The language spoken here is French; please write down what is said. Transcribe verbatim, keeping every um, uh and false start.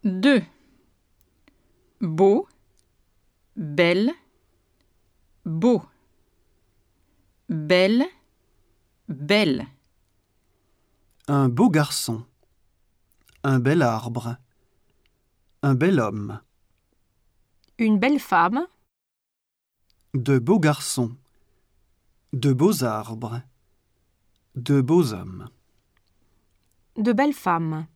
deux. Beau, belle, beau. Belle, belle. Un beau garçon. Un bel arbre. Un bel homme. Une belle femme. De beaux garçons. De beaux arbres. De beaux hommes. De belles femmes.